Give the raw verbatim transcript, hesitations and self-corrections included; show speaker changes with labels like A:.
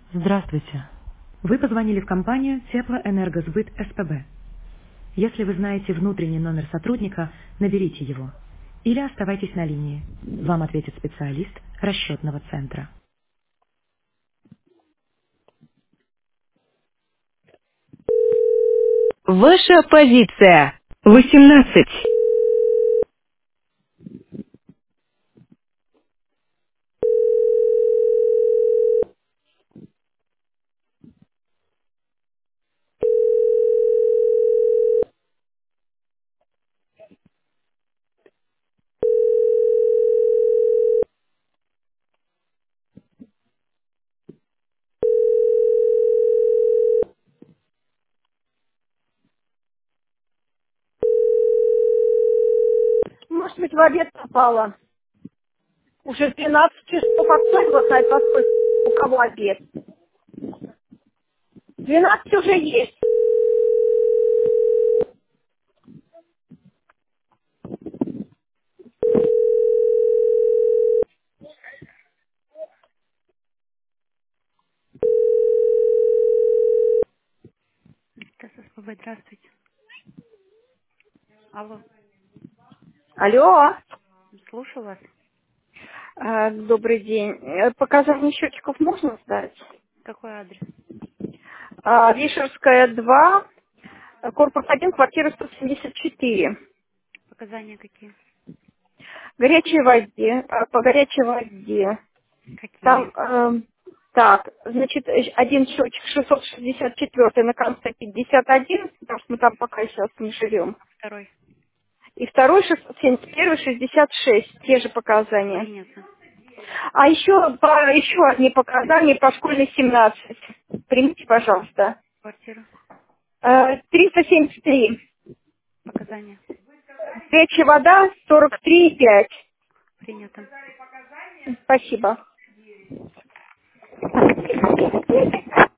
A: Здравствуйте. Вы позвонили в компанию Теплоэнергосбыт СПБ. Если вы знаете внутренний номер сотрудника, наберите его. Или оставайтесь на линии. Вам ответит специалист расчетного центра. Ваша позиция. восемнадцать.
B: Может быть, в обед попала. Уже двенадцать часов, а кто его знает, во сколько у кого обед. Двенадцать уже есть.
C: ТССПБ, здравствуйте. Алло,
B: Алло.
C: слушаю вас.
B: А, добрый день. Э, Показания счетчиков можно сдать?
C: Какой адрес?
B: А, Вишерская, два, э, корпус один, квартира сто семьдесят четыре.
C: Показания какие?
B: Горячей воде, а, по горячей воде. Там,
C: Какие?
B: эм, так, значит, э, один счетчик шестьсот шестьдесят четыре на конце пятьдесят один, потому что мы там пока сейчас не живем.
C: Второй.
B: И второй шестьсот семьдесят один шестьдесят шесть, те же показания.
C: Принято.
B: А еще, по, еще одни показания по школьной семнадцать. Примите, пожалуйста.
C: Квартира.
B: Э, триста семьдесят три.
C: Показания.
B: Горячая вода сорок три и пять.
C: Принято.
B: Спасибо.